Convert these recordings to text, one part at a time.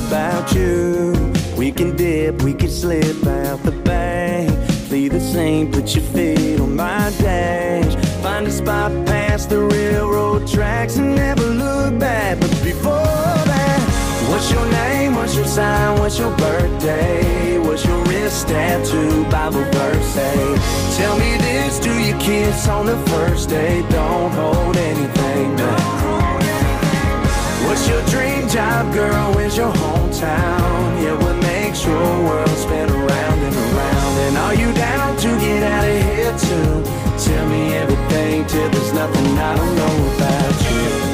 about you. We can dip, we can slip out the bank. Be the same, put your feet on my dash. Find a spot past the railroad tracks and never look back. But before that, what's your name, what's your sign, what's your birthday? What's your wrist tattoo, Bible verse say? Tell me this, do you kiss on the first date? Don't hold anything back. What's your dream job, girl, where's your hometown? Yeah, what makes your world spin around and around? And are you down to get out of here too? Tell me everything till there's nothing I don't know about you.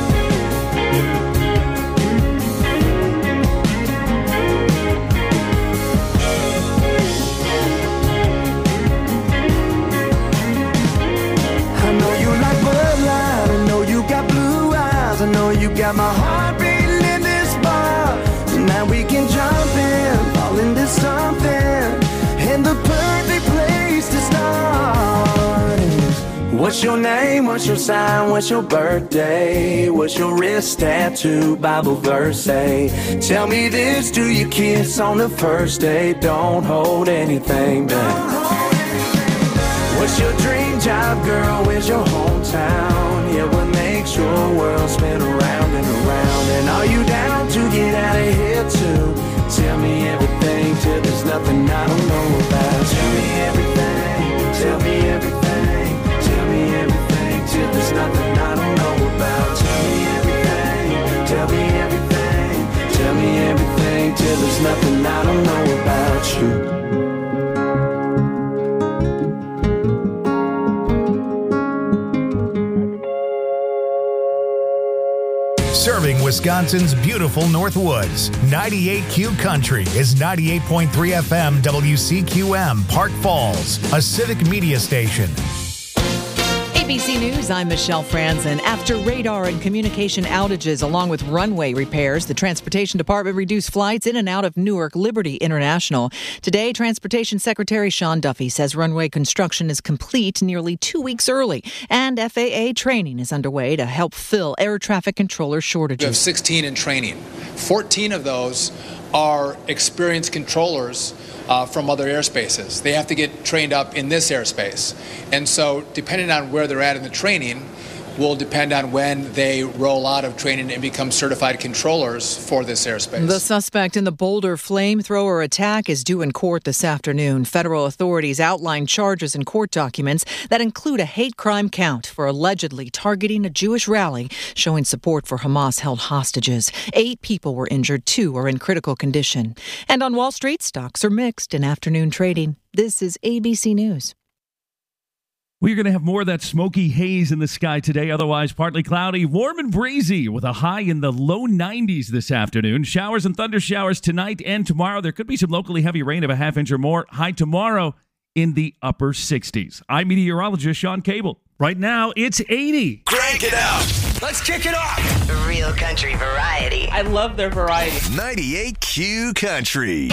I know you got my heart beating in this bar. Tonight we can jump in, fall into something, and the perfect place to start is, what's your name, what's your sign, what's your birthday? What's your wrist tattoo, Bible verse say? Tell me this, do you kiss on the first date? Don't hold anything back. What's your dream job, girl, where's your hometown? Yeah, what makes your world spin around and around? And are you down to get out of here too? Tell me everything till there's nothing I don't know about. Tell me everything, tell me everything, tell me everything till there's nothing I don't know about. Tell me everything, tell me everything, tell me everything till there's nothing I don't know about you. Serving Wisconsin's beautiful Northwoods, 98Q Country is 98.3 FM WCQM, Park Falls, a civic media station. ABC News, I'm Michelle Franzen. After radar and communication outages along with runway repairs, the Transportation Department reduced flights in and out of Newark Liberty International. Today, Transportation Secretary Sean Duffy says runway construction is complete nearly 2 weeks early, and FAA training is underway to help fill air traffic controller shortages. We have 16 in training. 14 of those are experienced controllers from other airspaces. They have to get trained up in this airspace. And so depending on where they're at in the training will depend on when they roll out of training and become certified controllers for this airspace. The suspect in the Boulder flamethrower attack is due in court this afternoon. Federal authorities outlined charges in court documents that include a hate crime count for allegedly targeting a Jewish rally showing support for Hamas-held hostages. 8 people were injured, 2 are in critical condition. And on Wall Street, stocks are mixed in afternoon trading. This is ABC News. We're going to have more of that smoky haze in the sky today, otherwise partly cloudy, warm and breezy with a high in the low 90s this afternoon. Showers and thunder showers tonight and tomorrow. There could be some locally heavy rain of a half inch or more. High tomorrow in the upper 60s. I'm meteorologist Sean Cable. Right now, it's 80. Crank it up. Let's kick it off. Real country variety. I love their variety. 98Q Country.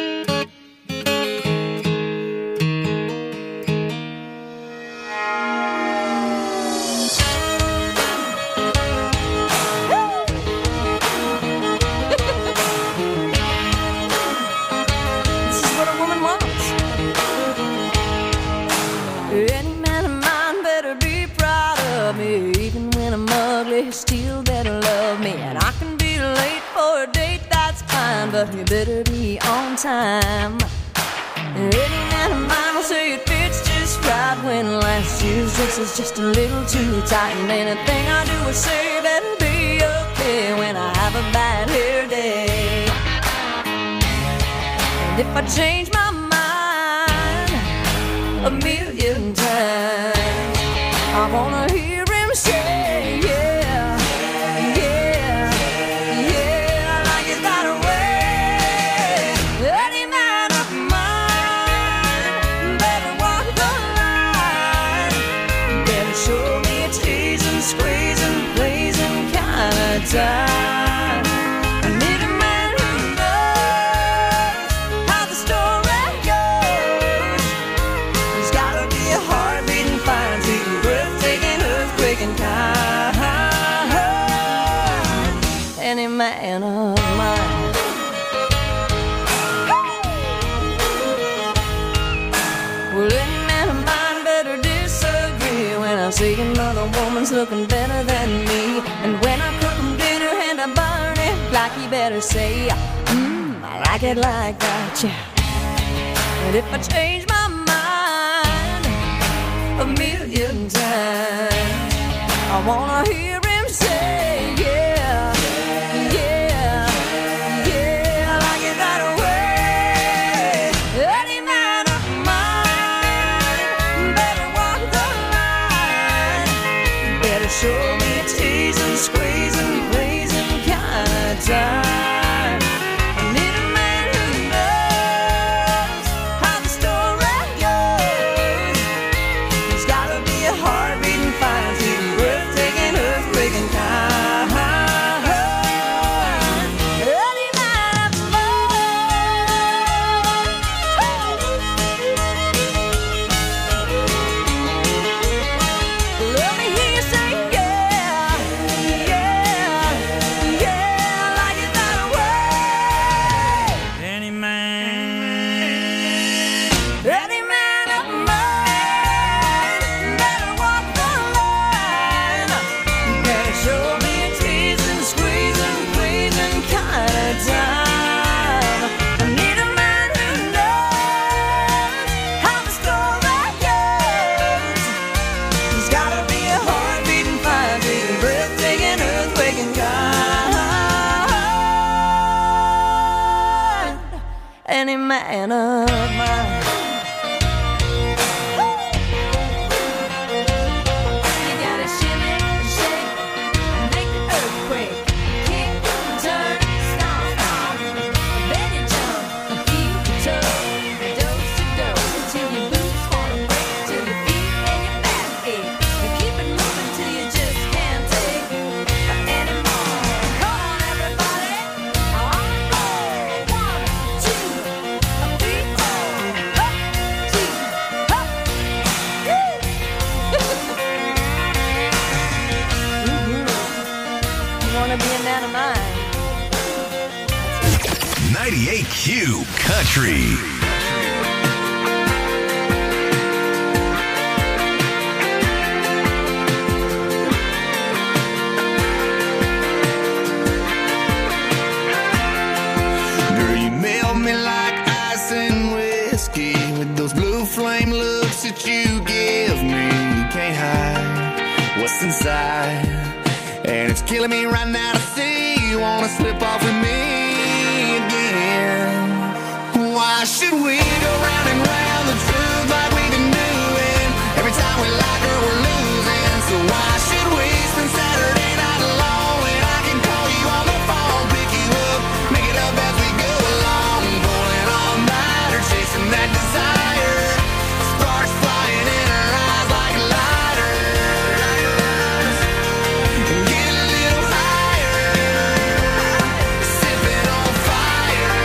Still better love me, and I can be late for a date, that's fine, but you better be on time. Any man of mine will say it fits just right when last year's dress is just a little too tight, and anything I do or say better be okay when I have a bad hair day. And if I change my mind a million times, I wanna hear him say, yeah. Time. I need a man who knows how the story goes. He's gotta be a heart beating fine, see breathtaking say another woman's looking better than me. And when I cook him dinner and I burn it, like he better say, I like it like that, yeah. And if I change my mind a million times, I wanna hear him say, yeah, yeah, yeah, I like it that way. Any man of mine better walk the line, better show me a teasing, squeezing, blazing kind of time. I need a man who knows how the story goes. He's gotta be a heart-beating, fine-feeling, breathtaking, earthquaking kind. Any man of mine. Let me hear you say, yeah, yeah, yeah, I like it that way. Any man of mine better walk the line, better show me a teasing, squeezing, pleasing kind of time. I need a man who knows how the story goes. He's gotta be a heart-beating, fire-beating, breathtaking, earthquaking kind. Any man of mine. You gotta shimmy, shake, make the earthquake, kick, turn, stomp, then you jump, keep your toe, dose-to-do, till your boots wanna break, till your feet and your back ache, and keep it moving till you just can't take anymore. Come on, everybody, on the floor. 1, 2, 3, 4, up, 2, up. You wanna be a man of mine? 98Q Country. Girl, you melt me like ice and whiskey with those blue flame looks that you give me. You can't hide what's inside, and it's killing me right now to see you wanna slip off with me again. Why should we go round and round the truth like we've been doing? Every time we like her, we're losing. So why should we spend Saturday night alone when I can call you on the phone, pick you up, make it up as we go along, pulling all nighter, chasing that desire, sparks flying in her eyes like lighters. Get a little higher, sipping on fire.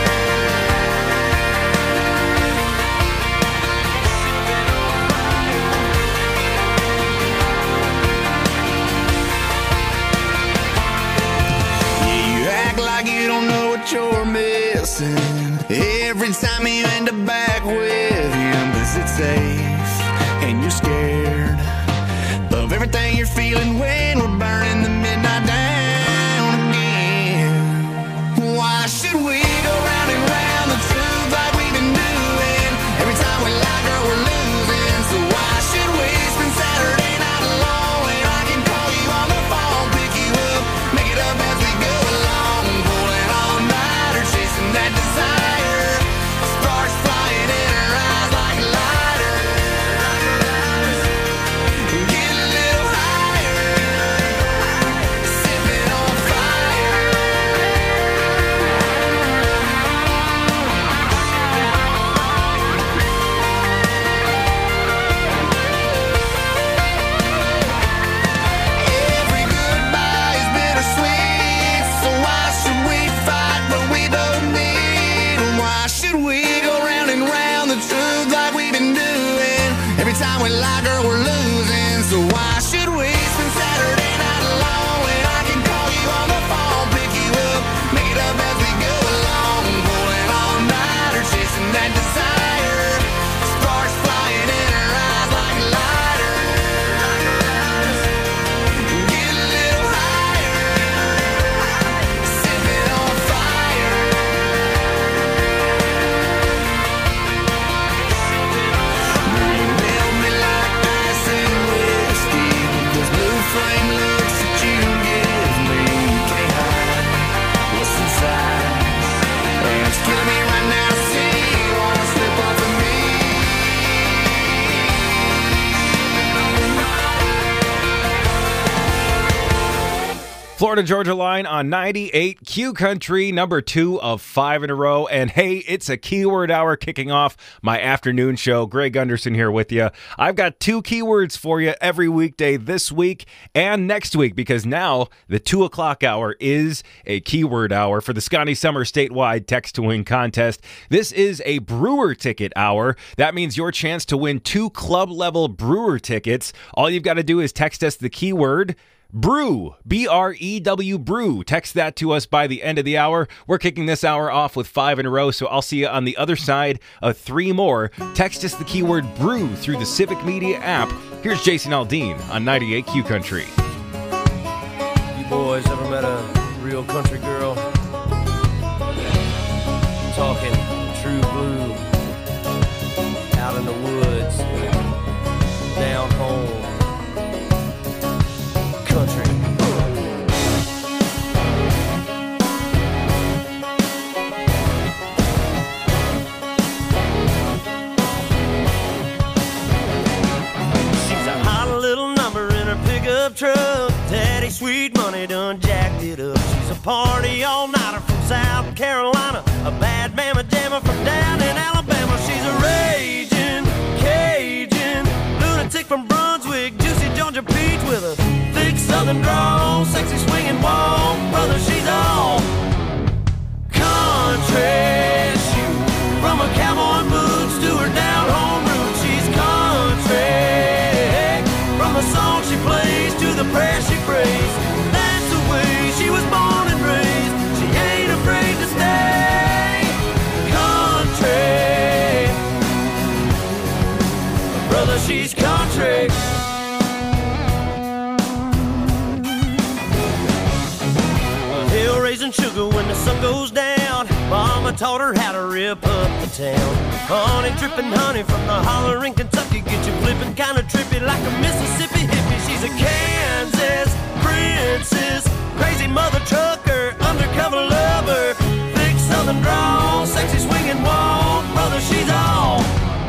Yeah, you act like you don't know what you're missing every time you end up back with him, 'cause it's safe and you're scared of everything you're feeling when we're burning the midnight down again. Why should we go round and round the truth like we've been doing? Every time we like her, we're losing. So why should we spend Saturday night alone when I can call you on the phone, pick you up, make it up as we go along, pulling all nighter, chasing that desire, sparks flying in her eyes like lighters. Get a little higher, sipping on fire. Florida-Georgia line on 98 Q Country, number 2 of 5 in a row. And hey, it's a keyword hour kicking off my afternoon show. Greg Gunderson here with you. I've got 2 keywords for you every weekday this week and next week, because now the 2 o'clock hour is a keyword hour for the Scotty Summer statewide Text to Win contest. This is a brewer ticket hour. That means your chance to win 2 club-level brewer tickets. All you've got to do is text us the keyword brew, B-R-E-W, brew. Text that to us by the end of the hour. We're kicking this hour off with 5 in a row, so I'll see you on the other side of 3 more. Text us the keyword brew through the Civic Media app. Here's Jason Aldean on 98 Q Country. You boys ever met a real country girl? Talking true blue, out in the woods, down home. Country. She's a hot little number in her pickup truck. Daddy sweet money done jacked it up. She's a party all-nighter from South Carolina, a bad mama jammer from down in Alabama. She's a raging Cajun lunatic from Brunswick, juicy Georgia peach with a thick southern drawl, sexy swinging walk. Brother, she's all country. Shoot, from her cowboy boots to her down home roots, she's country. From the song she plays to the prayer she prays, that's the way she was born and raised. She ain't afraid to stay country. Brother, she's country. Hill raising sugar when the sun goes down. Mama taught her how to rip up the town. Honey dripping honey from the holler in Kentucky, get you flipping kind of trippy like a Mississippi hippie. She's a Kansas princess, crazy mother trucker, undercover lover, thick southern drawl, sexy swinging walk. Brother, she's all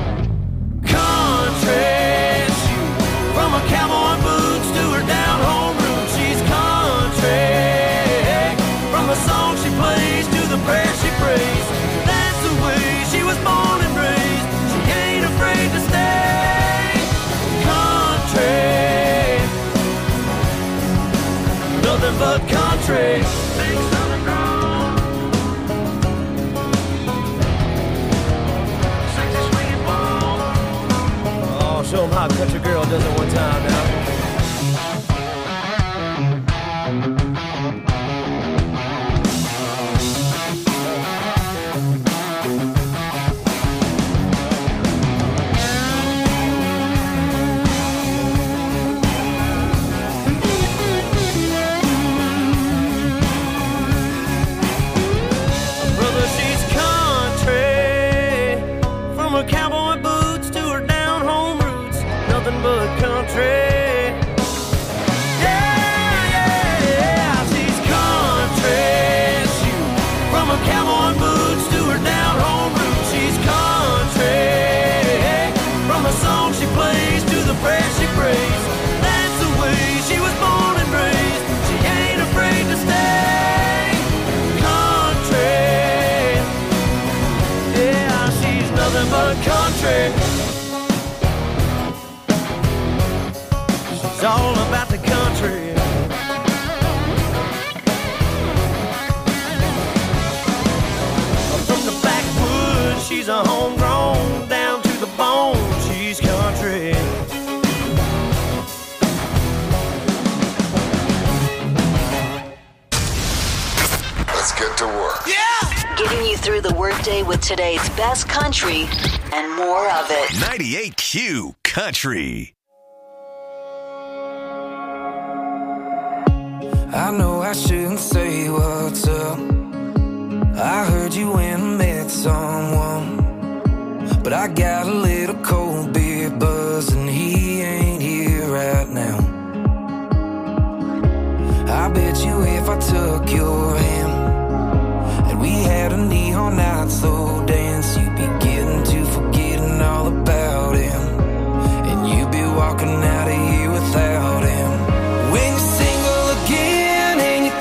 country. Shoot, from her cowboy boots to her down home roots, she's country. From the song she plays to the prayer she prays, that's the way she was born and raised. She ain't afraid to stay country. Nothing but country. Big southern drawl, sexy swinging ball. Oh, show them how a country girl does it one time now. Cowboy boots to her down home roots, nothing but country. Yeah, yeah, yeah, she's country. Shoot, from her cowboy boots to her down home roots, she's country. From the song she plays to the prayer she prays, that's the way she was born and raised. She ain't afraid to stay country. Yeah, she's nothing but country. She's all about the country. From the backwoods, she's a homegrown, down to the bone, she's country. Let's get to work. Getting you through the workday with today's best country and more of it. 98Q Country. I know I shouldn't say what's up. I heard you went and met someone, but I got a little cold beer buzz and he ain't here right now. I bet you if I took your hand and we had a neon night slow dance, you'd be getting to forgetting all about him, and you'd be walking out of here without him. When you're single again and you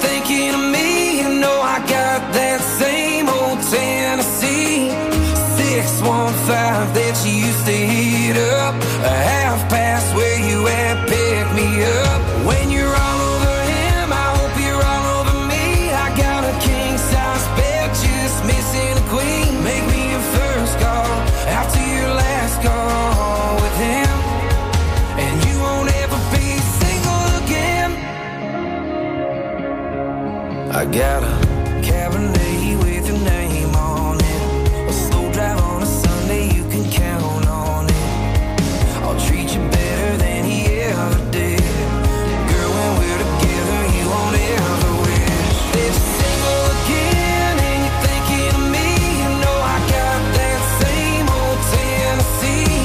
that you used to heat up. Half past where you at, pick me up. When you're all over him, I hope you're all over me. I got a king-size bed, just missing a queen. Make me your first call, after your last call with him. And you won't ever be single again. I got a Cabernet with your name on it. A slow drive on a Sunday, you can count on it. I'll treat you better than he ever did. Girl, when we're together, you won't ever wish that you're single again. And you're thinking of me, you know I got that same old Tennessee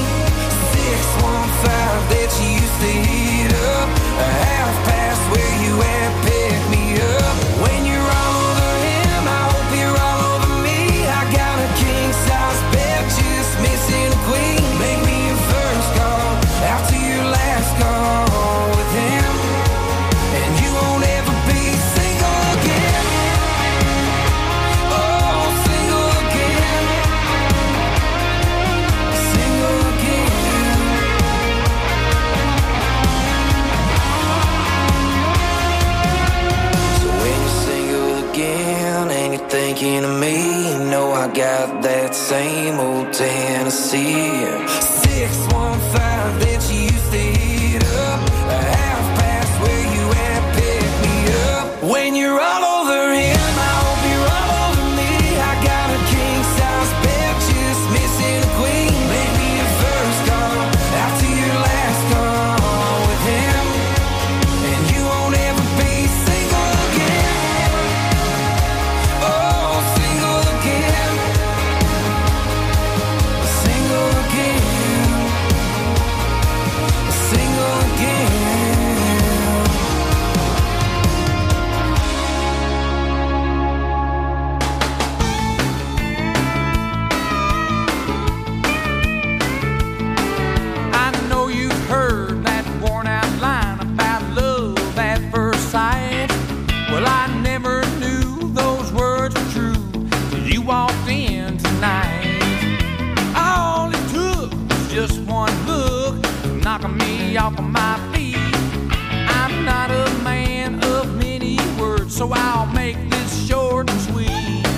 615 that you used to heat up. Half past where you at, pick me up. When you're all over him, I hope you're all over me. I got a king-size bed, just missing a queen. Make me your first call, after your last call with him. And you won't ever be single again. Oh, single again. Single again. So when you're single again and you're thinking of me, you know I got that same old Tennessee 615 that you used to heat up. Half past where you at, pick me up. When you're all over him, I hope you're all over me. I got a king-size bed, just missing a queen. Make me your first call, after your last call with him. And you won't ever be single again. Oh, single again. Single again. Single again. I know you've heard that worn-out line about love at first sight. Well, I never knew those words were true till you walked in tonight. All it took was just one look, knocking me off of my feet. I'm not a man of many words, so I'll make this short and sweet.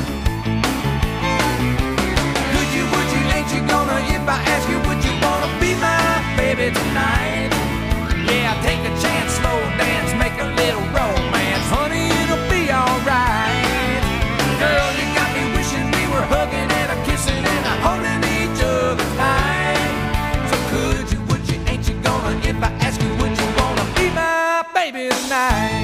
Could you, would you, ain't you gonna, if I ask you, would you wanna be my baby tonight? Yeah, take a chance, slow dance, make a little romance. Honey, it'll be alright. Girl, you got me wishing we were hugging and a kissing and a holding each other tight. So could you, would you, ain't you gonna, if I ask you, would you wanna be my baby tonight?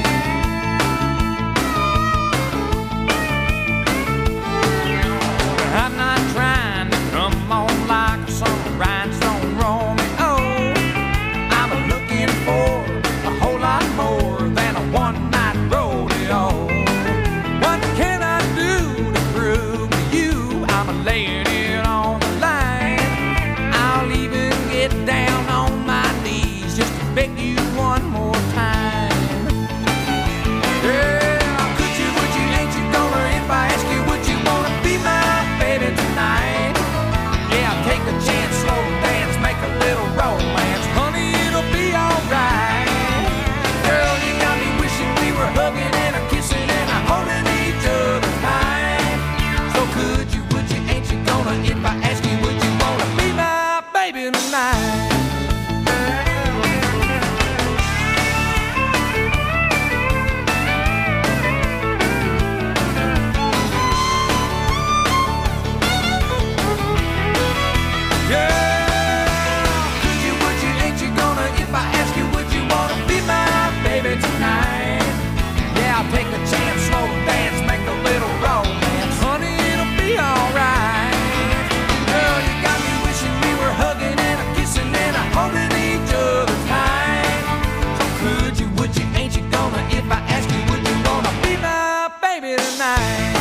I'm not trying to come on like some rhinestone Romeo. I'm looking for a whole lot more than a one-night rodeo. What can I do to prove to you I'm laying it on the line? I'll even get down on my knees just to beg you one more time. Yeah, could you, would you, ain't you gonna, if I ask you, would you wanna be my baby tonight? Yeah, take a chance, slow dance, make a little romance. Honey, it'll be alright. Girl, you got me wishing we were hugging and a kissing and a holding each other tight. So could you, would you, ain't you gonna, if I ask you, would you wanna be my baby tonight? Yeah, could you, would you, ain't you gonna, if I ask you, would you wanna be my baby tonight? Yeah, I'll take a chance, slow dance, make a little romance. Honey, it'll be alright. Girl, you got me wishing we were hugging and a kissing and a holding each other tight. So could you, would you, ain't you gonna, if I ask you, would you wanna be my baby tonight?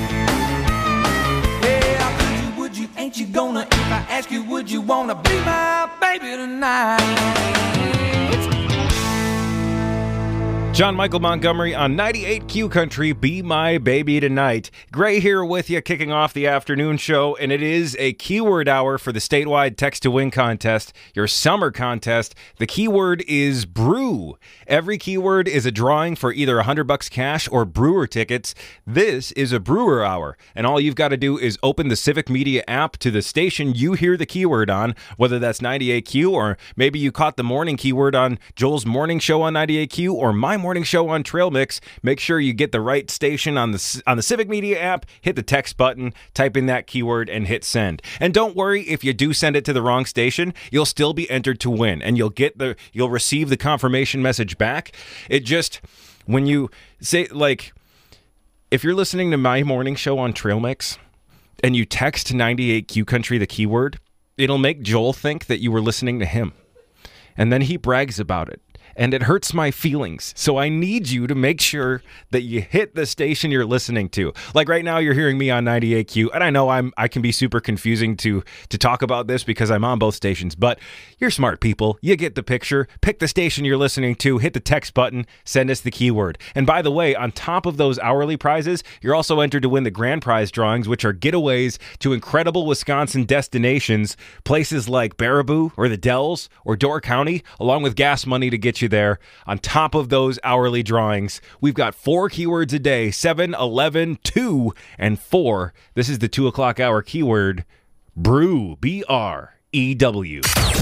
Yeah, could you, would you, ain't you gonna, if I ask you, would you wanna be my baby tonight? John Michael Montgomery on 98Q Country, Be My Baby Tonight. Gray here with you, kicking off the afternoon show, and it is a keyword hour for the statewide Text to Win contest, your summer contest. The keyword is brew. Every keyword is a drawing for either $100 cash or brewer tickets. This is a brewer hour, and all you've got to do is open the Civic Media app to the station you hear the keyword on, whether that's 98Q or maybe you caught the morning keyword on Joel's morning show on 98Q or my morning show on Trail Mix. Make sure you get the right station on the Civic Media app, hit the text button, type in that keyword, and hit send. And don't worry if you do send it to the wrong station, you'll still be entered to win, and you'll receive the confirmation message back. It just, when you say, like, if you're listening to my morning show on Trail Mix and you text 98Q Country the keyword, it'll make Joel think that you were listening to him. And then he brags about it. And it hurts my feelings. So I need you to make sure that you hit the station you're listening to. Like right now, you're hearing me on 98Q, and I know I can be super confusing to talk about this because I'm on both stations, but you're smart people. You get the picture. Pick the station you're listening to, hit the text button, send us the keyword. And by the way, on top of those hourly prizes, you're also entered to win the grand prize drawings, which are getaways to incredible Wisconsin destinations, places like Baraboo or the Dells or Door County, along with gas money to get you there. On top of those hourly drawings, we've got 4 keywords a day, 7, 11, 2, and 4. This is the 2 o'clock hour keyword, brew, B-R-E-W.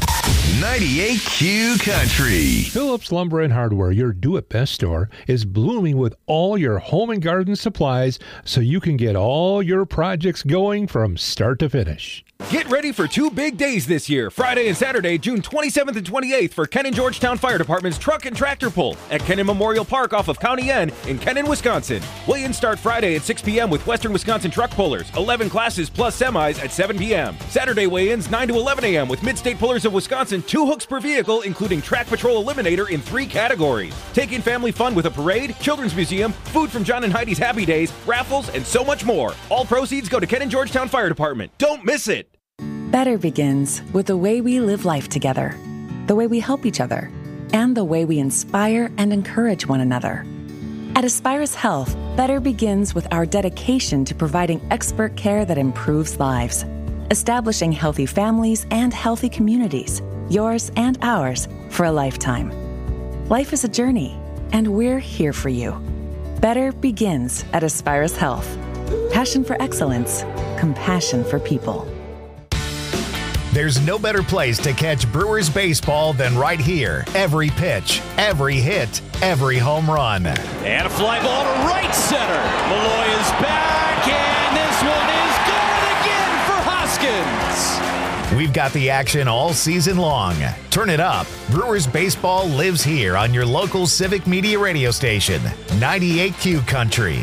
98Q Country. Phillips Lumber and Hardware, your do-it-best store, is blooming with all your home and garden supplies so you can get all your projects going from start to finish. Get ready for 2 big days this year, Friday and Saturday, June 27th and 28th for Kennon Georgetown Fire Department's Truck and Tractor Pull at Kennon Memorial Park off of County N in Kennon, Wisconsin. Weigh-ins start Friday at 6 p.m. with Western Wisconsin Truck Pullers, 11 classes plus semis at 7 p.m. Saturday weigh-ins 9 to 11 a.m. with Mid-State Pullers of Wisconsin, 2 hooks per vehicle, including Track Patrol Eliminator in 3 categories. Take in family fun with a parade, children's museum, food from John and Heidi's Happy Days, raffles, and so much more. All proceeds go to Kennon Georgetown Fire Department. Don't miss it! Better begins with the way we live life together, the way we help each other, and the way we inspire and encourage one another. At Aspirus Health, better begins with our dedication to providing expert care that improves lives, establishing healthy families and healthy communities, yours and ours, for a lifetime. Life is a journey, and we're here for you. Better begins at Aspirus Health. Passion for excellence, compassion for people. There's no better place to catch Brewers baseball than right here. Every pitch, every hit, every home run. And a fly ball to right center. Malloy is back, and this one is good again for Hoskins. We've got the action all season long. Turn it up. Brewers baseball lives here on your local Civic Media radio station, 98Q Country.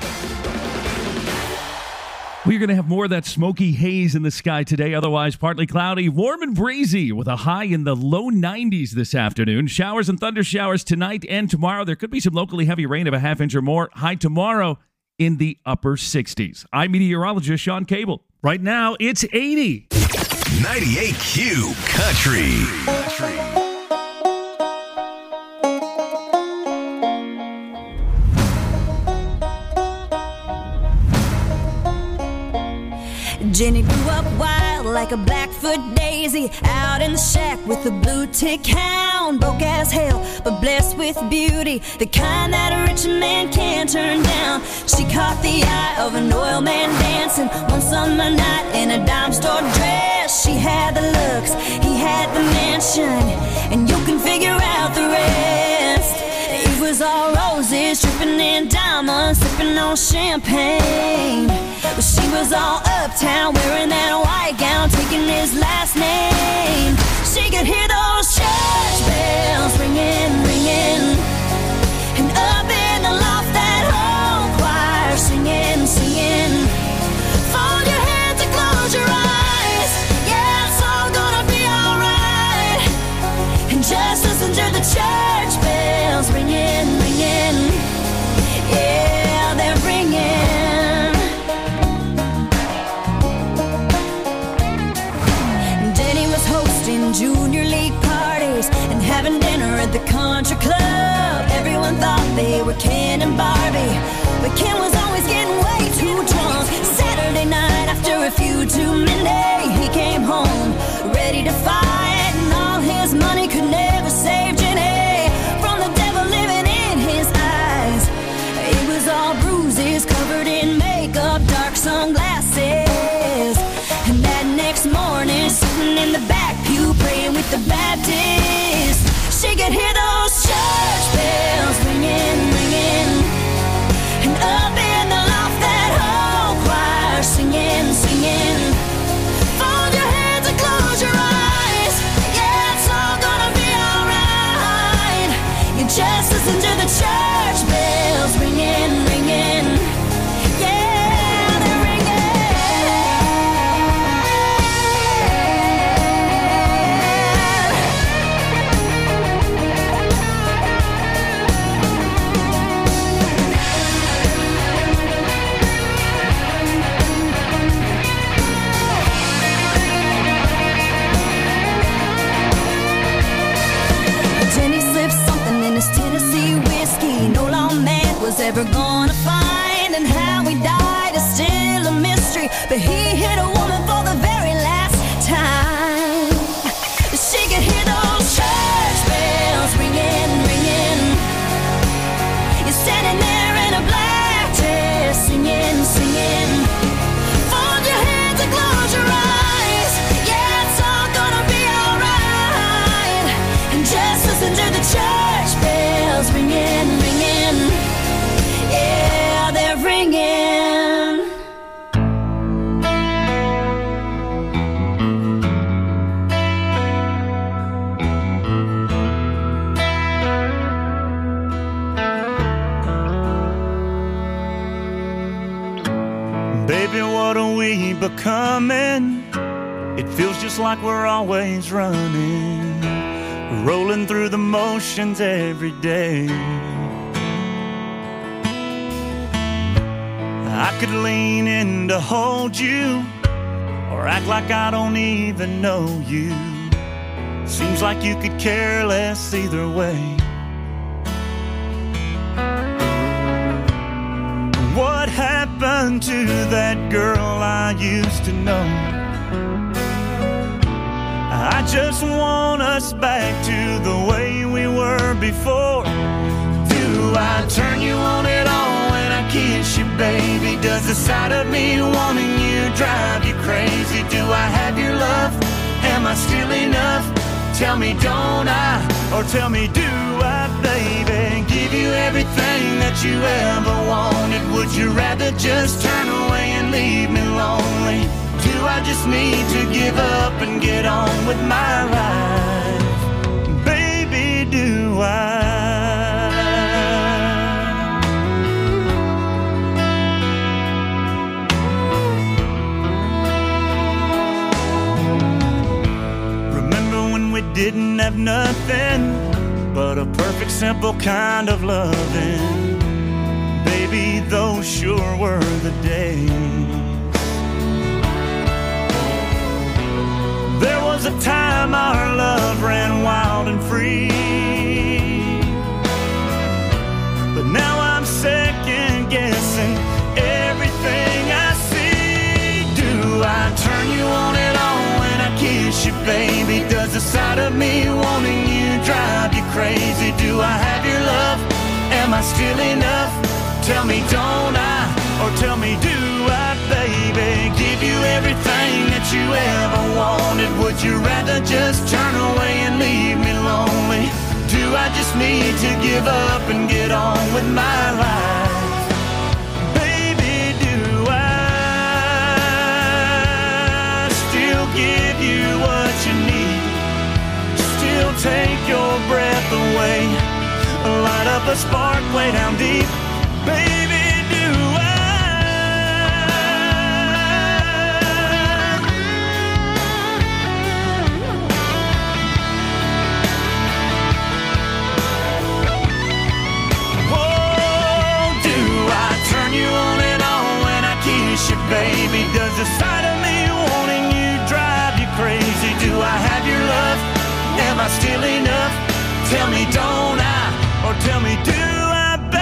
We're going to have more of that smoky haze in the sky today, otherwise partly cloudy, warm and breezy with a high in the low 90s this afternoon. Showers and thunder showers tonight and tomorrow. There could be some locally heavy rain of a half inch or more. High tomorrow in the upper 60s. I'm meteorologist Sean Cable. Right now, it's 80. 98Q Country. Jenny grew up wild like a Blackfoot daisy, out in the shack with a blue tick hound. Broke as hell, but blessed with beauty, the kind that a rich man can't turn down. She caught the eye of an oil man dancing one summer night in a dime store dress. She had the looks, he had the mansion, and you can figure out the rest. It was all roses, dripping in diamonds, sipping on champagne. But she was all uptown, wearing that white gown, taking his last name. She could hear those church bells ringing, ringing, and up in the loft that whole choir singing, singing. Fold your hands and close your eyes, yeah, it's all gonna be alright. And just listen to the church bells ringing, ringing, yeah, they're ringing. they were Ken and Barbie. But Ken was always getting way too drunk. Saturday night after a few too many, he came home ready to fight, and all his money could never save Jenny from the devil living in his eyes. It was all bruises, covered in makeup, dark sunglasses. And that next morning, sitting in the back pew praying with the Baptist, she could hear those church bells ringing, ringing. And up in the loft, that whole choir singing, singing. Fold your hands and close your eyes. Yeah, it's all gonna be alright. You just listen to the church bells ringing, ringing. Yeah, they're ringing. Jenny slipped something in his Tennessee whiskey no lawman was ever gonna find, and how he died is still a mystery, but he hit a woman for the very last time. She could hear those church bells ringing, ringing. You're standing there in a black dress, singing, singing. Fold your hands and close your eyes. Yeah, it's all gonna be alright. And just listen to the church bells ringing, ringing. Yeah, they're ringing. Baby, what are we becoming? It feels just like we're always running, rolling through the motions every day. I could lean in to hold you, or act like I don't even know you. Seems like you could care less either way. What happened to that girl I used to know? I just want us back to the way we were before. Do I turn you on at all when I kiss you, baby? Does the sight of me wanting you drive you crazy? Do I have your love? Am I still enough? Tell me, don't I? Or tell me, do I, baby? Give you everything that you ever wanted. Would you rather just turn away and leave me lonely? Do I just need to give up and get on with my life? Baby, do I? We didn't have nothing but a perfect, simple kind of loving. Baby, those sure were the days. There was a time our love ran wild and free, but now I'm second guessing everything I see. Do I turn you on at all when I kiss you, baby? Does the sight of me wanting you drive you crazy? Do I have your love? Am I still enough? Tell me, don't I? Or tell me, do I, baby? Give you everything that you ever wanted. Would you rather just turn away and leave me lonely? Do I just need to give up and get on with my life? Baby, do I still give you what you need? Still take your breath away, light up a spark way down deep. Baby, do baby, does the sight of me wanting you drive you crazy? Do I have your love? Am I still enough? Tell me, don't I? Or tell me, do I,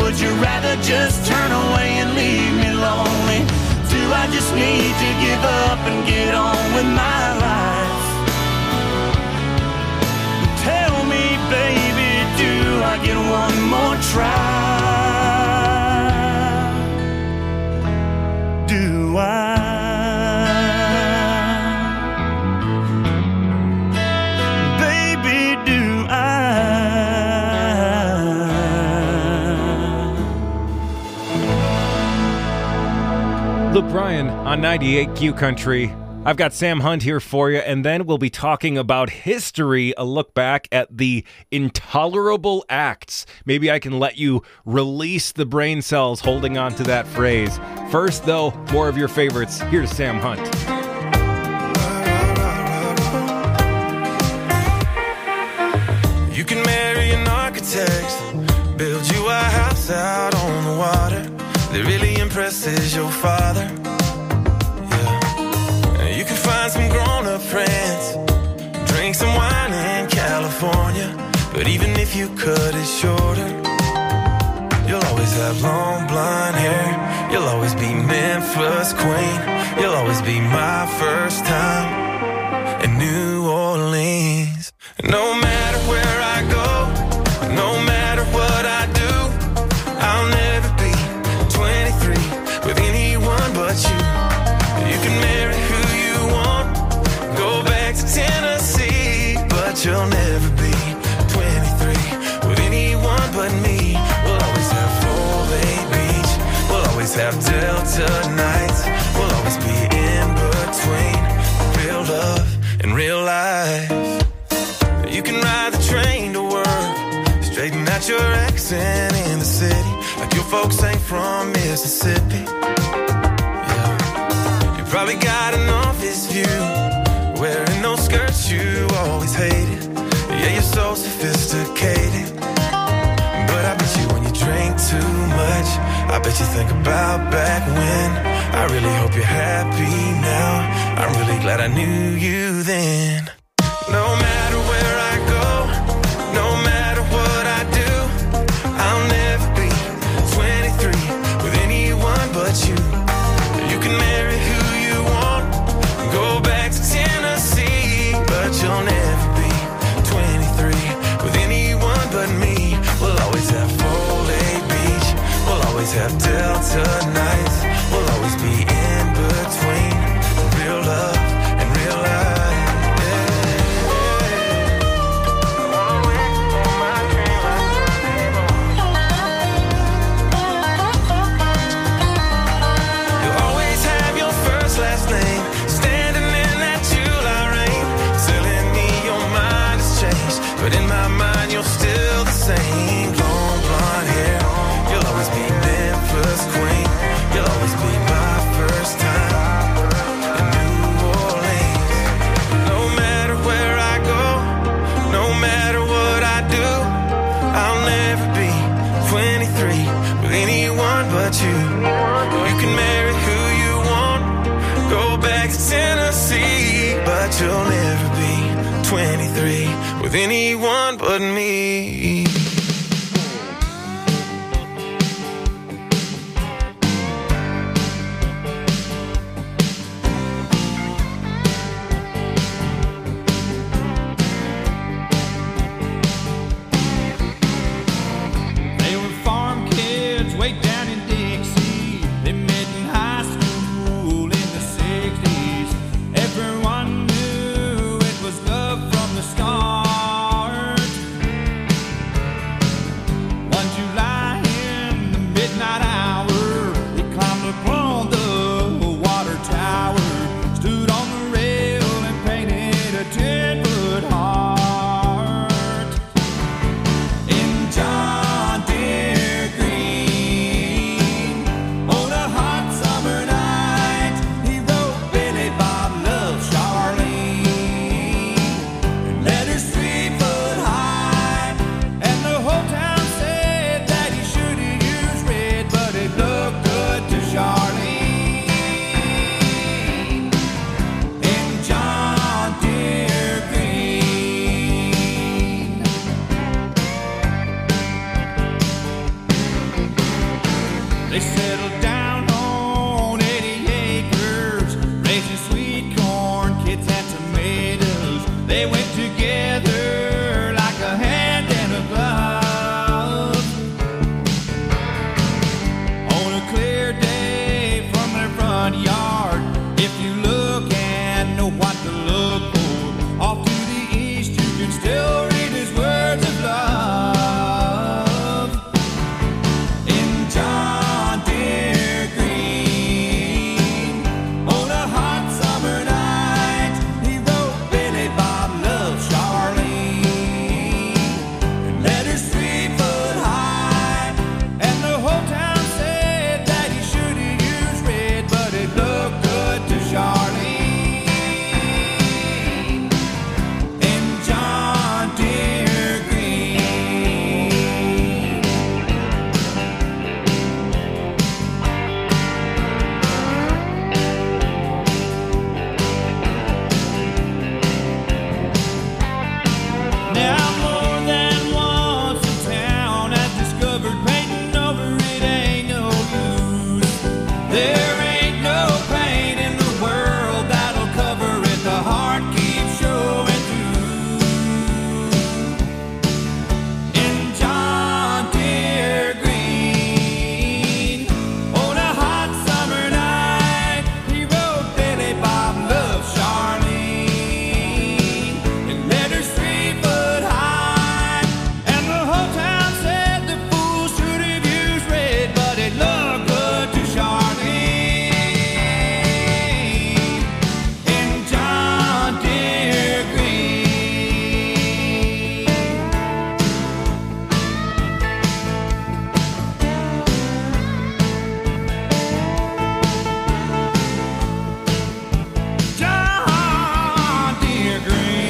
would you rather just turn away and leave me lonely? Do I just need to give up and get on with my life? Tell me, baby, do I get one more try? Do I? Luke Bryan on 98Q Country. I've got Sam Hunt here for you, and then we'll be talking about history, a look back at the intolerable acts. Maybe I can let you release the brain cells holding on to that phrase. First, though, more of your favorites. Here's Sam Hunt. You can marry an architect, build you a house out on the water that really impresses your father. Yeah. You can find some grown-up friends, drink some wine in California, but even if you cut it shorter, you'll always have long blonde hair. You'll always be Memphis queen. You'll always be my first time in New Orleans. No matter where I go, no matter what I do, I'll never be 23 with anyone but you. You can marry who you want, go back to Tennessee, but you'll never be 23 with anyone but me. We'll always have Foley Beach, we'll always have Delta nights, we'll always be in between real love and real life. You can ride the train to work, straighten out your accent in the city, like your folks ain't from Mississippi. Yeah. You probably got an office view, wearing those skirts you always hated. Yeah, you're so sophisticated, but I bet you when you drink too much, I bet you think about back when. I really hope you're happy now. I'm really glad I knew you then. No matter where I go, no matter what I do, I'll never be 23 with anyone but you. You can marry who you want, go back to Tennessee, but you'll never be 23 with anyone but me. We'll always have Foley Beach, we'll always have Delta nights, we'll always be in between real love and real life. But in my mind, you're still the same. Long blonde hair, you'll always be Memphis queen. You'll always be my first time in New Orleans. No matter where I go, no matter what I do, I'll never be 23 with anyone but you. You can marry who you want, go back to Tennessee, but you'll never be 23 with anyone but me. They were farm kids way down in Dixie. They met in high school in the 60s. Everyone knew it was love from the start. settled down on 80 acres, raising sweet corn, kids and tomatoes. They went together like a hand and a glove. On a clear day from their front yard, if you look and know what to look for, off to the east you can still read his words of love. In John Deere Green, on a hot summer night, he wrote Billy Bob loves Charlene, and letters 3 foot high, and the whole town said that he should have used red, but it looked good to Charlene. In John Deere Green. Now more than once in town I've discovered painting over it ain't no use. There ain't no paint in the world that'll cover it. The heart keeps showing through. In John Deere Green, on a hot summer night, he wrote Billy Bob loves Charlene, and letters 3 foot high, and the whole town said the fool should have used red, but it looked good to Charlene. In John Deere Green. John Deere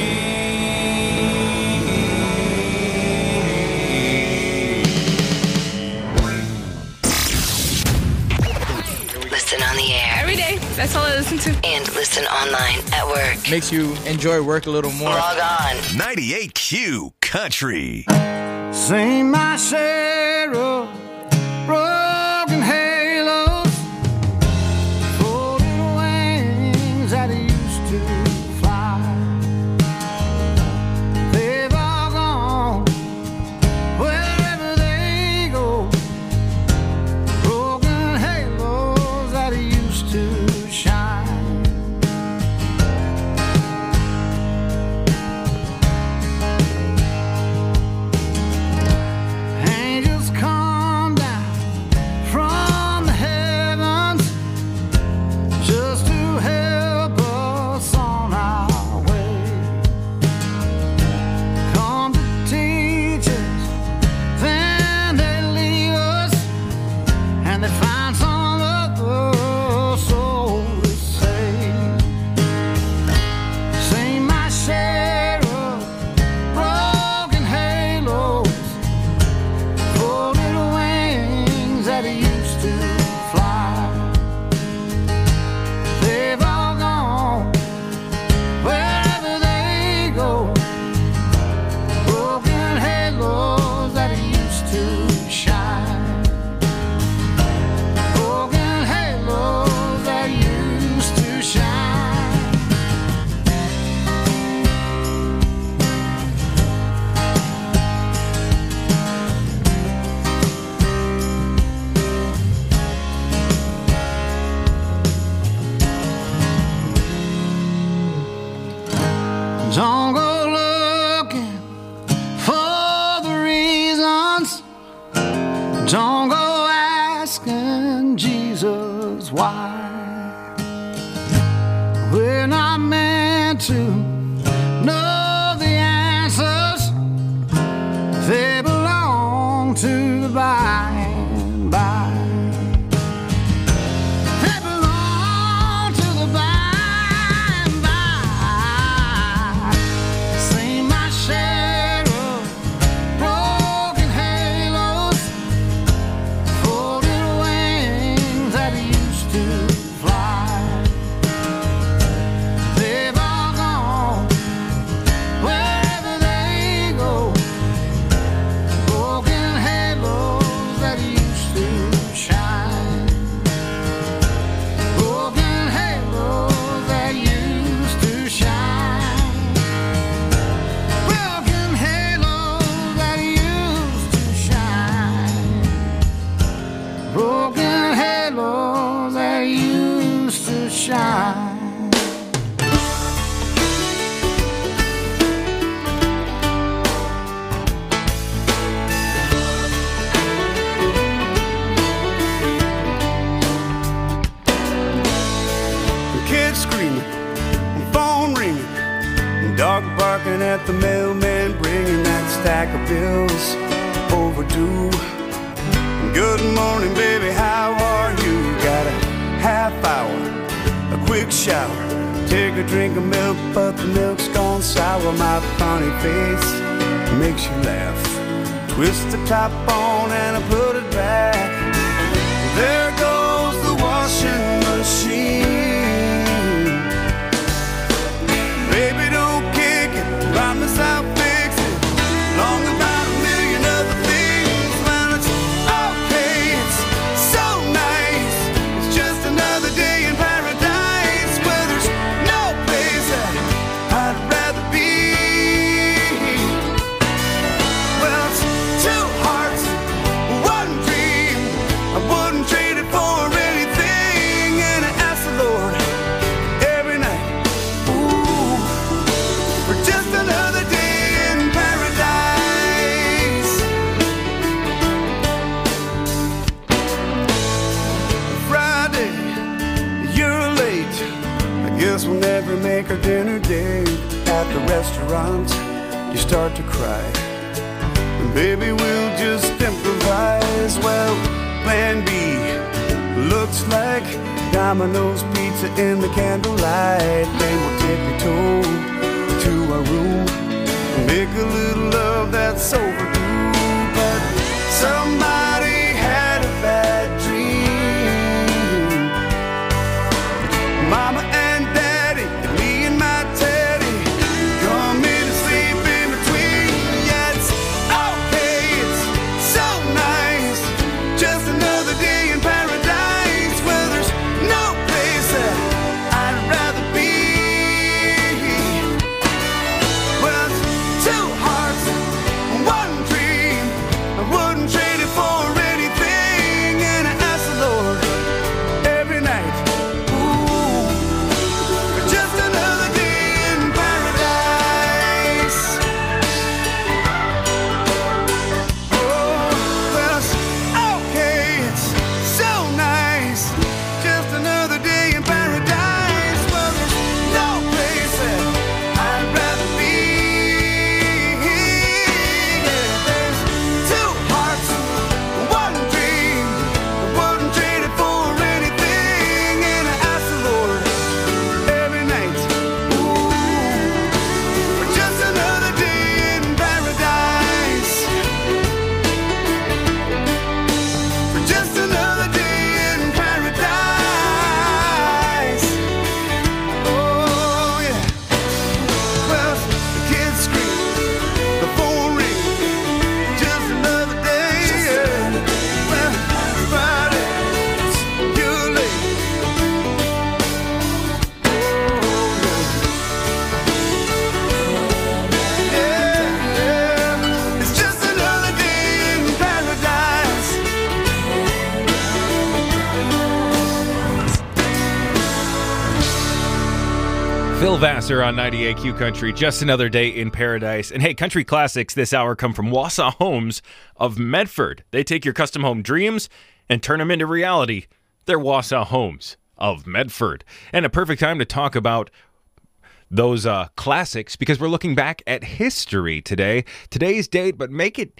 Listen on the air. Every day. That's all I listen to. And listen online at work. Makes you enjoy work a little more. Log on. 98Q Country. Sing my share of broken halos, folded wings that used to fly. They've all gone wherever they go. Broken halos that used to shine. Angels come down from the heavens just to help us on our way. Come to teach us, then they leave us, and they find some other soul to save. Sing my share of broken halos, folded wings that used to fly. They've all gone wherever they go. Broken halos that used to shine. Broken halos that used to shine. Don't go looking for the reasons. Don't go asking Jesus why. We're not meant to know the answers. They belong to the by and by. They belong to the by and by. Sing my share of broken halos, folded wings that used to fly. They've all gone yellow that used to shine. Kids screaming, phone ringing, dog barking at the mailman, bringing that stack of bills overdue. Good morning, baby, how are you? Got a half hour, a quick shower, take a drink of milk, but the milk's gone sour. My funny face makes you laugh. Twist the top on and I put it back. There goes the washing machine. Baby, don't kick it, promise I'll fix it. Long about a million other things, man, it's okay, it's so nice. It's just another day in paradise where there's no place that I'd rather be. Well, it's two hearts, one dream. I wouldn't trade it for anything, and I ask the Lord every night, ooh, for just another day in paradise. Friday, you're late. I guess we'll never make our dinner date. At the restaurant, you start to cry. And baby, we'll just improvise. Well, plan B looks like Domino's pizza in the candlelight. Then we'll tippy-toe to our room and make a little love that's overdue. But somebody had a bad dream. Mama and Daddy, and me and my Teddy, come in and sleep in between. Yeah, it's okay, it's so nice. Just another day in paradise where there's no place that I'd rather be. Well, it's two hearts, one dream. I wouldn't trade it for anything, and I ask the Lord every night, ooh, for just another day in paradise. Oh, well, it's okay, it's so nice. Just another day in paradise. Well, there's no place that I'd rather be. Yeah, there's two hearts, one dream. I wouldn't trade it for anything, and I ask the Lord every night, ooh, for just another day in paradise. For just another day in paradise. Oh, yeah. Well, the kids scream, the phone ring, just another day, yeah. Well, Friday, you're late. Yeah, yeah. It's just another day in paradise. Phil Vassar on 98Q Country, just another day in paradise. And hey, country classics this hour come from Wausau Homes of Medford. They take your custom home dreams and turn them into reality. They're Wausau Homes of Medford. And a perfect time to talk about those classics because we're looking back at history today. Today's date, but make it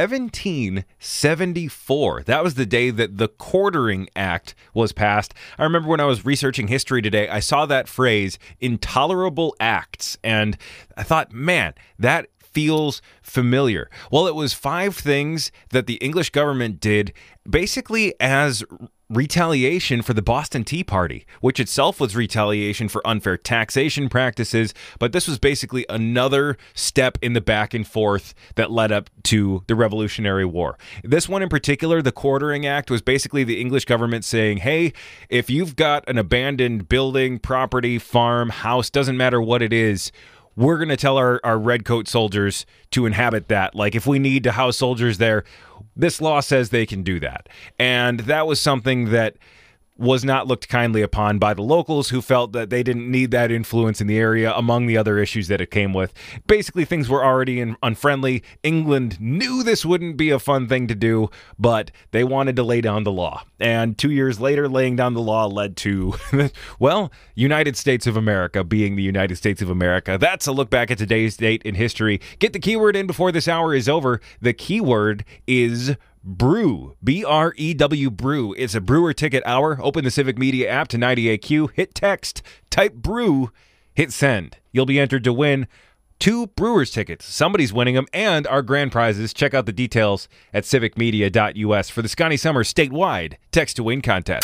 1774. That was the day that the Quartering Act was passed. I remember when I was researching history today, I saw that phrase, intolerable acts, and I thought, man, that feels familiar. Well, it was 5 things that the English government did basically as retaliation for the Boston Tea Party, which itself was retaliation for unfair taxation practices, but this was basically another step in the back and forth that led up to the Revolutionary War. This one in particular, the Quartering Act, was basically the English government saying, hey, if you've got an abandoned building, property, farm, house, doesn't matter what it is, we're going to tell our redcoat soldiers to inhabit that. Like, if we need to house soldiers there, This law says they can do that. And that was something that was not looked kindly upon by the locals, who felt that they didn't need that influence in the area, among the other issues that it came with. Basically, things were already unfriendly. England knew this wouldn't be a fun thing to do, but they wanted to lay down the law. And 2 years later, laying down the law led to, well, United States of America being the United States of America. That's a look back at today's date in history. Get the keyword in before this hour is over. The keyword is brew. B-R-E-W, brew. It's a brewer ticket hour. Open the Civic Media app to 98Q, hit text, type brew, hit send. You'll be entered to win 2 Brewers tickets. Somebody's winning them, and our grand prizes. Check out the details at civicmedia.us for the Scotty Summer statewide text to win contest.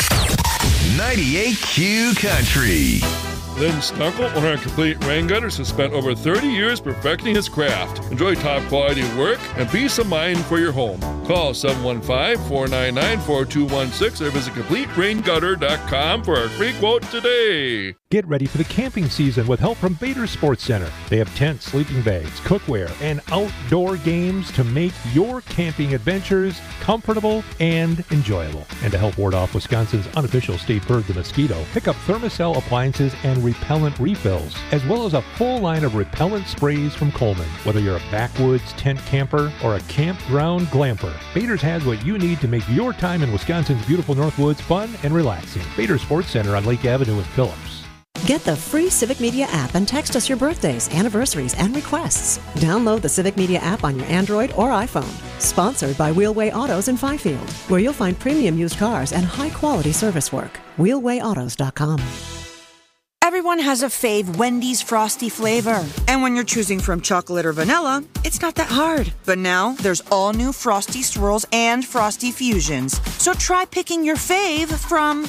98Q Country. Lynn Snuckle, owner of Complete Rain Gutters, has spent over 30 years perfecting his craft. Enjoy top quality work and peace of mind for your home. Call 715-499-4216 or visit CompleteRainGutter.com for a free quote today. Get ready for the camping season with help from Bader Sports Center. They have tents, sleeping bags, cookware, and outdoor games to make your camping adventures comfortable and enjoyable. And to help ward off Wisconsin's unofficial state bird, the mosquito, pick up Thermacell appliances and repellent refills, as well as a full line of repellent sprays from Coleman. Whether you're a backwoods tent camper or a campground glamper, Bader's has what you need to make your time in Wisconsin's beautiful Northwoods fun and relaxing. Bader Sports Center on Lake Avenue in Phillips. Get the free Civic Media app and text us your birthdays, anniversaries, and requests. Download the Civic Media app on your Android or iPhone. Sponsored by Wheelway Autos in Fifield, where you'll find premium used cars and high-quality service work. WheelwayAutos.com. Everyone has a fave Wendy's Frosty flavor. And when you're choosing from chocolate or vanilla, it's not that hard. But now, there's all new Frosty Swirls and Frosty Fusions. So try picking your fave from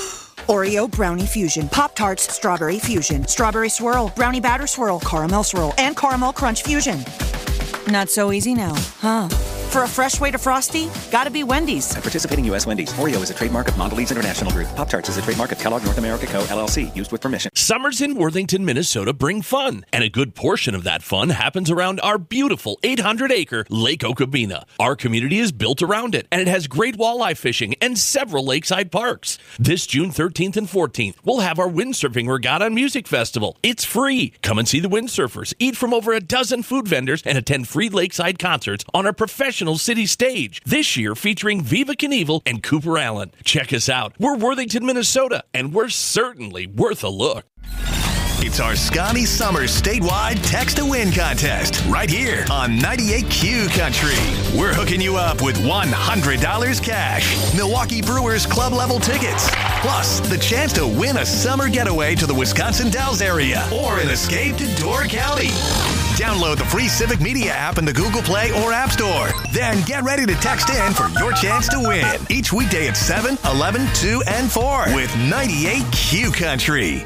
Oreo Brownie Fusion, Pop-Tarts Strawberry Fusion, Strawberry Swirl, Brownie Batter Swirl, Caramel Swirl, and Caramel Crunch Fusion. Not so easy now, huh? For a fresh way to Frosty, gotta be Wendy's. At participating U.S. Wendy's. Oreo is a trademark of Mondelez International Group. Pop-Tarts is a trademark of Kellogg North America Co., LLC. Used with permission. Summers in Worthington, Minnesota bring fun. And a good portion of that fun happens around our beautiful 800-acre Lake Okabena. Our community is built around it, and it has great walleye fishing and several lakeside parks. This June 13th and 14th, we'll have our windsurfing regatta and music festival. It's free. Come and see the windsurfers, eat from over a dozen food vendors, and attend free lakeside concerts on our professional city stage. This year featuring Viva Knievel and Cooper Allen. Check us out. We're Worthington, Minnesota, and we're certainly worth a look. It's our Scotty Summer statewide text to win contest right here on 98Q Country. We're hooking you up with $100 cash, Milwaukee Brewers club level tickets, plus the chance to win a summer getaway to the Wisconsin Dells area or an escape to Door County. Download the free Civic Media app in the Google Play or App Store. Then get ready to text in for your chance to win each weekday at 7, 11, 2, and 4 with 98Q Country.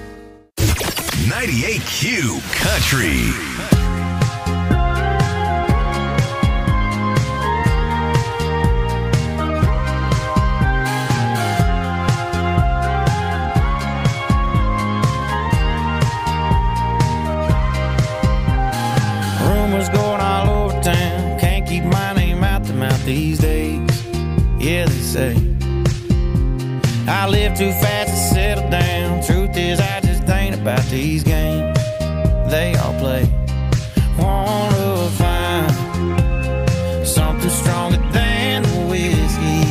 98Q Country. Rumors going all over town. Can't keep my name out the mouth these days. Yeah, they say I live too fast to settle down. Truth is, I just ain't about these games they all play. Wanna find something stronger than the whiskey.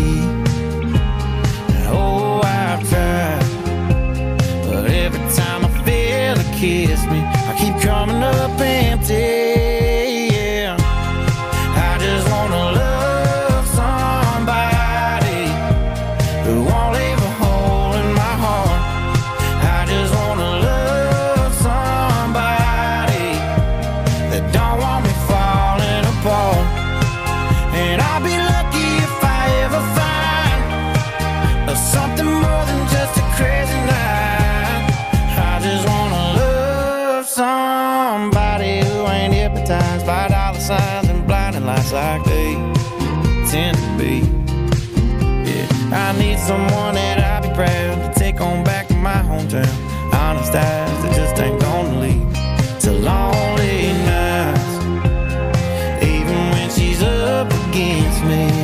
Oh, I've tried, but every time I feel a kiss me, I keep coming up empty. Yeah, I just wanna love somebody who won't leave a hole in my heart. I just wanna love somebody that don't want me falling apart. And I'll be lucky if I ever find something more than just a crazy night. I just wanna love somebody who ain't hypnotized by dollar signs and blinding lights like they tend to be. Yeah, I need someone that I'll be proud to take on back to my hometown. Honest eyes that just ain't gonna lead to lonely nights, even when she's up against me.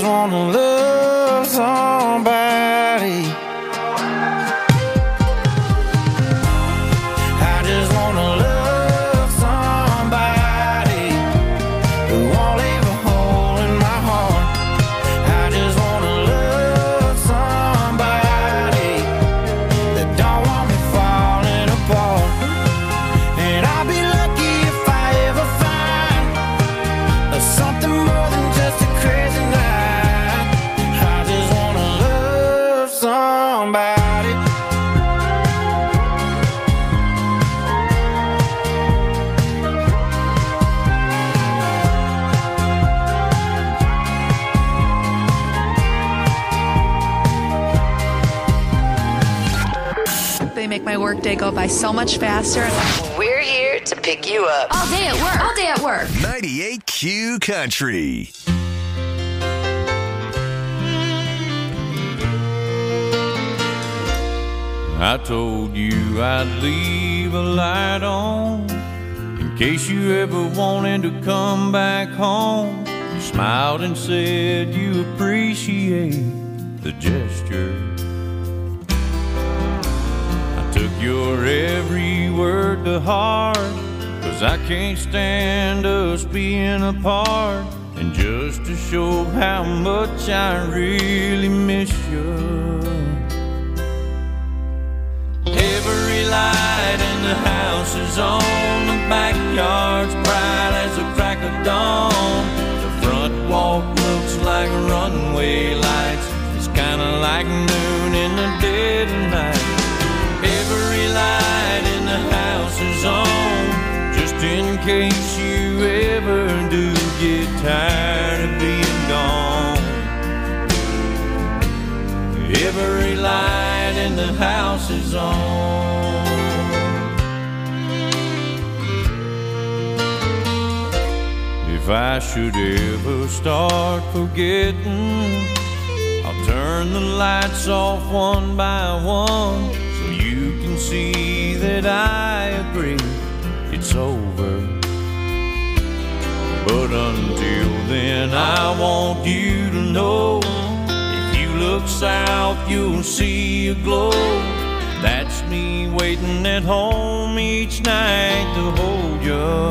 wanna love somebody. I just wanna love somebody who won't leave a hole in my heart. I just wanna love somebody that don't want me falling apart. And I'll be lucky if I ever find something more than just a crazy night. I just wanna love somebody. They make my workday go by so much faster. We're here to pick you up. All day at work. All day at work. 98Q Country. I told you I'd leave a light on in case you ever wanted to come back home. You smiled and said you appreciate the gesture. I took your every word to heart, 'cause I can't stand us being apart. And just to show how much I really miss you, every light in the house is on, the backyard's bright as a crack of dawn. The front walk looks like runway lights, it's kinda like noon in the dead of night. Every light in the house is on, just in case you ever do get tired of being gone. Every light in the house is on. If I should ever start forgetting, I'll turn the lights off one by one, so you can see that I agree it's over. But until then, I want you to know, if you look south, you'll see a glow. That's me waiting at home each night to hold you.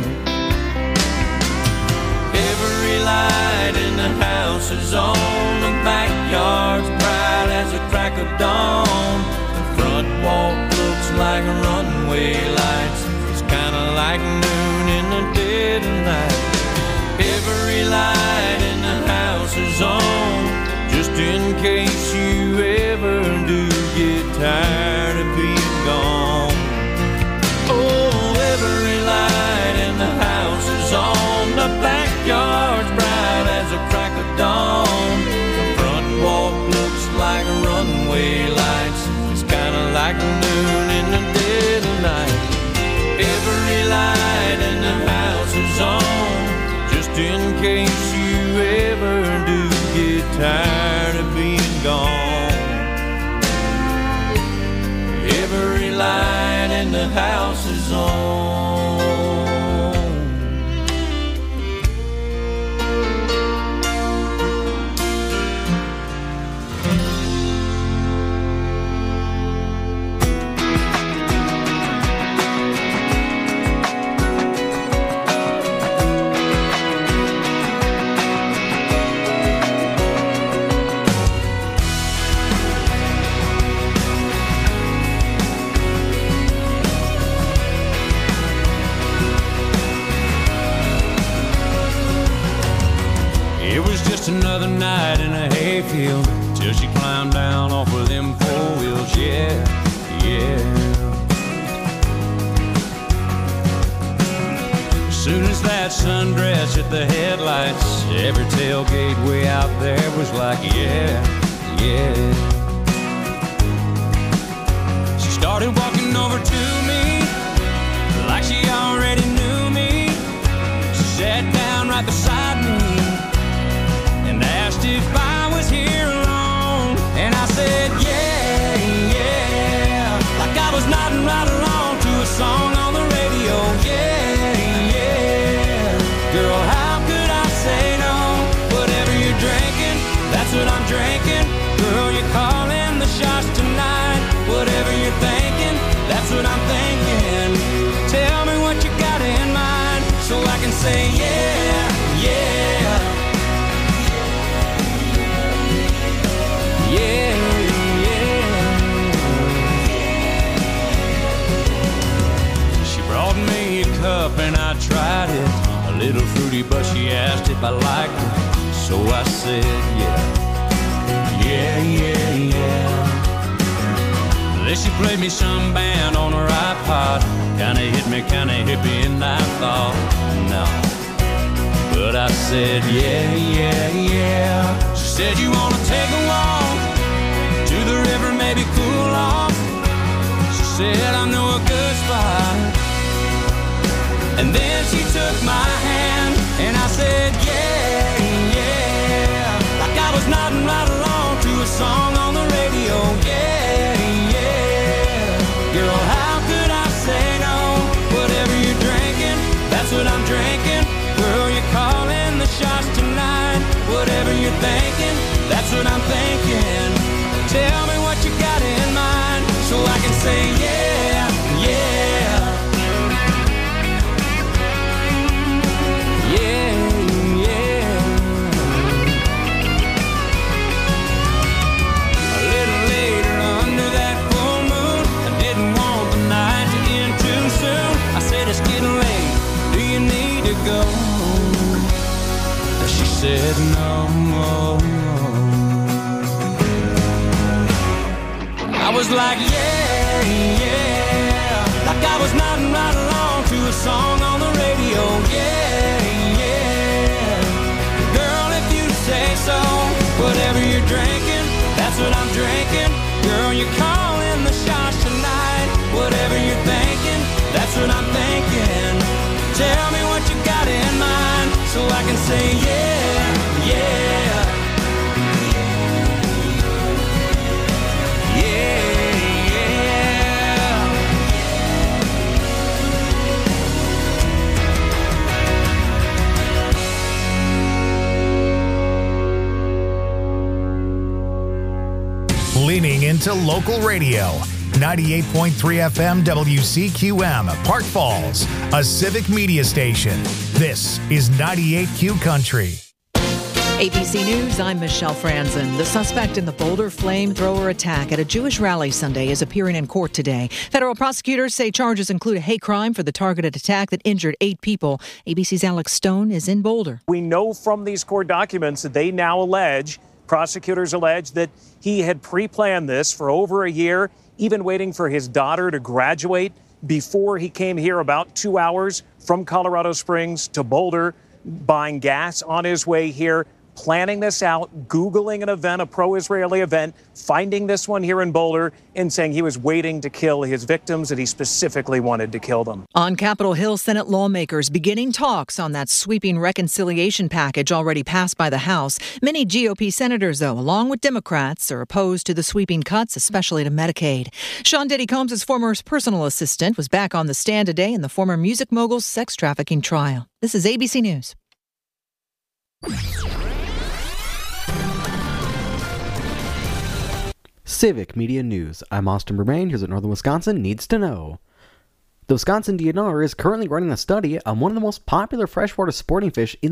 Every light in the house is on, the backyard's bright as a crack of dawn. The front walk looks like runway lights, it's kinda like noon in the dead of night. Every light in the house is on, just in case you ever do get tired of being gone. Oh, every light in the house is on, the backyard's bright as a crack of dawn. The front walk looks like runway lights, it's kinda like noon in the dead of night. Every light in the house is on, just in case you ever do get tired of being gone. Every light in the house is on. Another night in a hayfield, till she climbed down off of them 4 wheels. Yeah, yeah. As soon as that sundress hit the headlights, every tailgate way out there was like, yeah, yeah. She started walking over to me like she already knew me. She sat down right beside me and asked if I was here alone. And I said, yeah, yeah, like I was nodding right along to a song on the radio. Yeah, yeah, girl, how could I say no? Whatever you're drinking, little fruity, but she asked if I liked her. So I said, yeah. Yeah, yeah, yeah. Then she played me some band on her iPod. Kinda hit me, kinda hippie, and I thought, no. But I said, yeah, yeah, yeah. She said, you wanna take a walk to the river, maybe cool off? She said, I know a good spot. And then she took my hand, and I said, yeah, yeah. Like I was nodding right along to a song on the radio, yeah, yeah. Girl, how could I say no? Whatever you're drinking, that's what I'm drinking. Girl, you're calling the shots tonight. Whatever you're thinking, that's what I'm thinking. Tell me what you got in mind, so I can say yeah, yeah. Yeah, yeah. A little later under that full moon, I didn't want the night to end too soon. I said, it's getting late, do you need to go? She said no. I was like, yeah, yeah. Like I was nodding right along to a song on the radio, yeah, yeah. Girl, if you say so, whatever you're drinking, that's what I'm drinking. Girl, you're calling the shots tonight. Whatever you're thinking, that's what I'm thinking. Tell me what you got in mind, so I can say yeah, yeah. Leaning into local radio. 98.3 FM WCQM, Park Falls, a civic media station. This is 98Q Country. ABC News, I'm Michelle Franzen. The suspect in the Boulder flamethrower attack at a Jewish rally Sunday is appearing in court today. Federal prosecutors say charges include a hate crime for the targeted attack that injured 8 people. ABC's Alex Stone is in Boulder. We know from these court documents that they now allege, prosecutors allege, that he had pre-planned this for over a year, even waiting for his daughter to graduate before he came here about 2 hours from Colorado Springs to Boulder, buying gas on his way here, planning this out, Googling an event, a pro-Israeli event, finding this one here in Boulder, and saying he was waiting to kill his victims, and he specifically wanted to kill them. On Capitol Hill, Senate lawmakers beginning talks on that sweeping reconciliation package already passed by the House. Many GOP senators, though, along with Democrats, are opposed to the sweeping cuts, especially to Medicaid. Sean Diddy Combs' former personal assistant was back on the stand today in the former music mogul's sex trafficking trial. This is ABC News. Civic Media News. I'm Austin Bermain. Here's what Northern Wisconsin needs to know. The Wisconsin DNR is currently running a study on one of the most popular freshwater sporting fish in